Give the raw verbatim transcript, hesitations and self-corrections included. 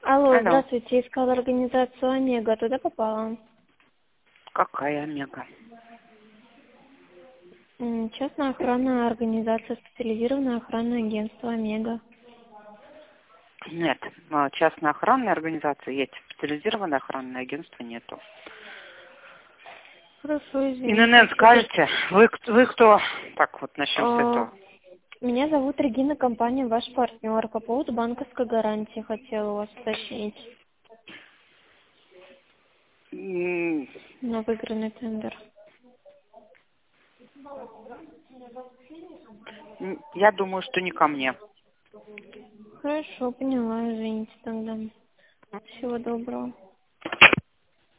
Алло, Алло. здравствуйте, искала организацию Омега, туда попала? Какая Омега? М, Частная охранная организация, специализированное охранное агентство Омега. Нет, а, частная охранная организация есть, специализированное охранное агентство нету. Хорошо, извините. ИНН Что за... скажете? Вы, к- вы кто? Так вот, начнем с А, этого. Меня зовут Регина, компания «Ваш партнер». По поводу банковской гарантии хотела у вас уточнить М, на выигранный тендер. м, Я думаю, что не ко мне. Хорошо, поняла, извините тогда. Всего доброго.